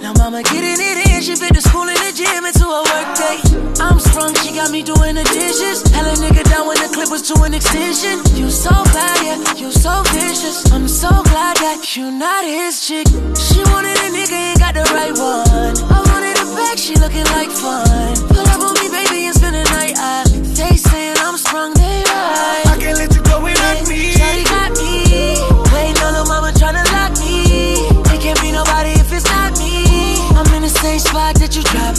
Now mama getting it in, she fit the school and the gym into a work day. I'm sprung, she got me doing the dishes. Hella nigga down when the clip was to an extension. You so bad, yeah, you so vicious. I'm so glad that you not his chick. She wanted a nigga, ain't got the right one. I wanted a bag, she looking like fun. Pull up on me, baby, and spend the night. They saying I'm sprung, they right. I can't let you go without me. Shawty got me waiting on her mama tryna lock me. It can't be nobody if it's not me. I'm in the same spot that you drive